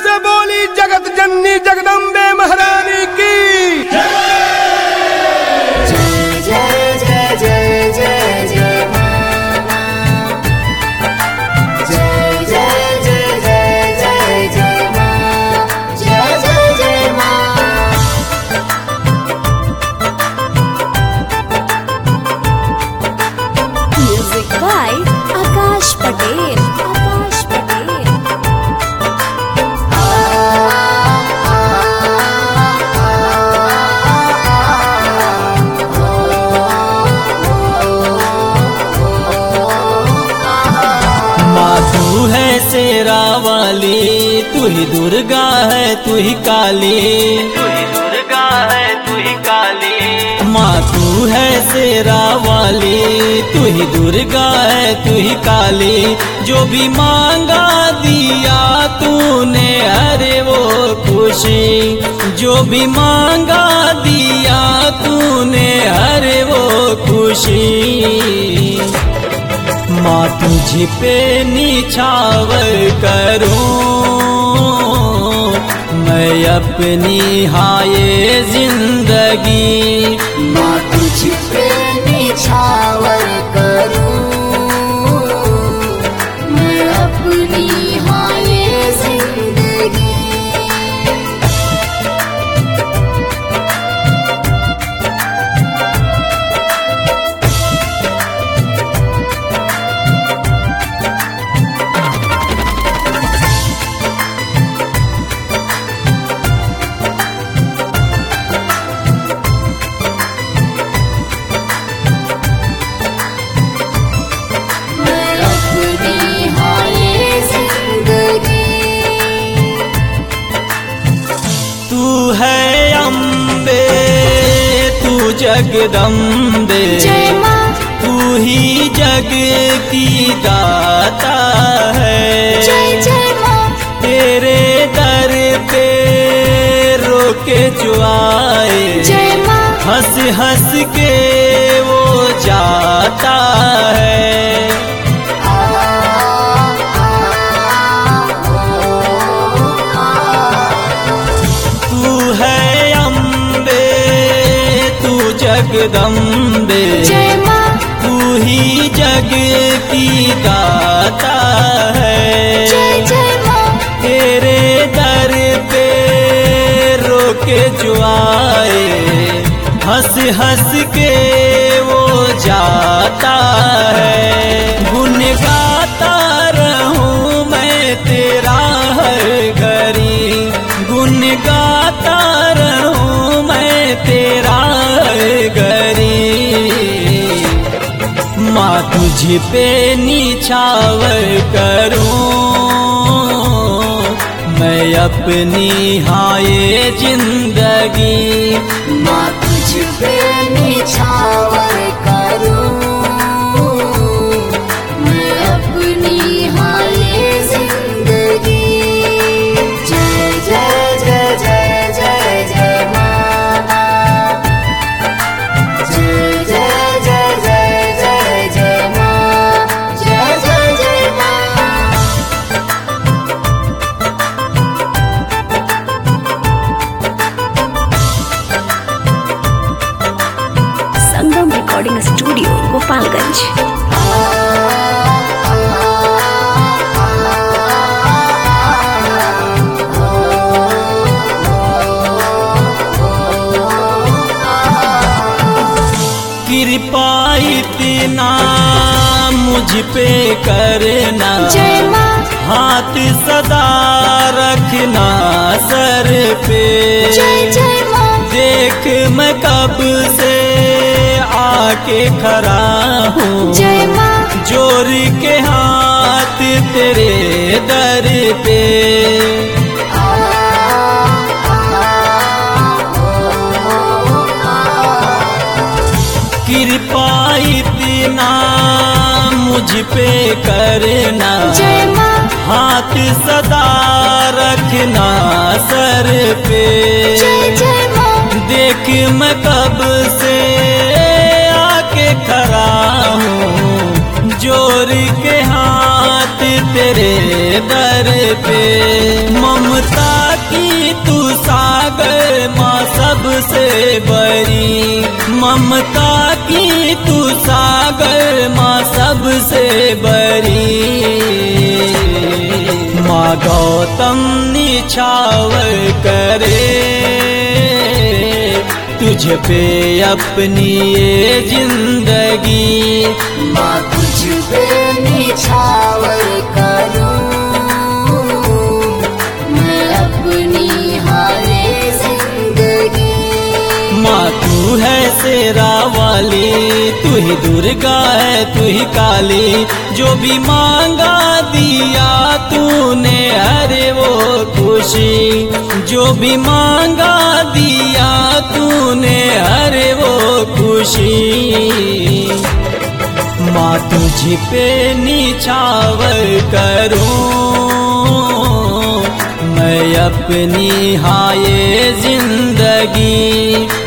से बोली जगत जननी जगदम्बे महारानी की। Music by Akash Patel. तू है शेरा वाली, तू ही दुर्गा है, तू ही काली, तू ही दुर्गा है, तू ही काली। माँ तू है शेरा वाली, तू ही दुर्गा है, तू ही काली। जो भी मांगा दिया तूने, अरे वो खुशी। जो भी मांगा दिया तूने, अरे वो खुशी। माँ तुझ पे निछावर करूं मैं अपनी हाये जिंदगी। माँ तुझ पे निछावर करूं मैं अपनी हाये जिंदगी। तू है अम्बे, तू जगदम्बे, तू ही जग की दाता है। तेरे दर पे रोके जो आए, हंस हंस के वो जाता है। जगदम्बे तू ही जग की दाता है। तेरे दर पे रोके जो आए, हंस हंस के वो जाता है। गुन गाता रहूं मैं तेरा हर घड़ी, गुन गाता रहूं मैं तेरा घरी। माँ तुझ पे निछावर करूं मैं अपनी हाये जिंदगी। माँ तुझ पे निछावर करूं मैं अपनी हाये जिंदगी। जय जय जय जय जय जय माँ। Recording studio Gopalganj. कृपा इतना मुझ पे करना, हाथ सदा रखना सर पे। देख मैं कब से आके खड़ा हूँ, जोर के हाथ तेरे दर पे। कृपा इतना मुझ पे करना, हाथ सदा रखना सर पे। देख मैं कब से आके खड़ा हूँ, जोर के हाथ तेरे दर पे। ममता से बरी, ममता की तू सागर माँ सबसे बरी। माँ गौतम निछावर करे तुझ पे अपनी ये जिंदगी। माँ तुझ पे निछावर करूं मैं अपनी हारे जिंदगी। माँ तू है शेरा वाली, तू ही दुर्गा है तू ही काली, जो भी मांगा दिया तूने हरे वो खुशी, जो भी मांगा दिया तूने हरे वो खुशी। माँ तुझ पे निछावर करूं मैं अपनी हाय जिंदगी।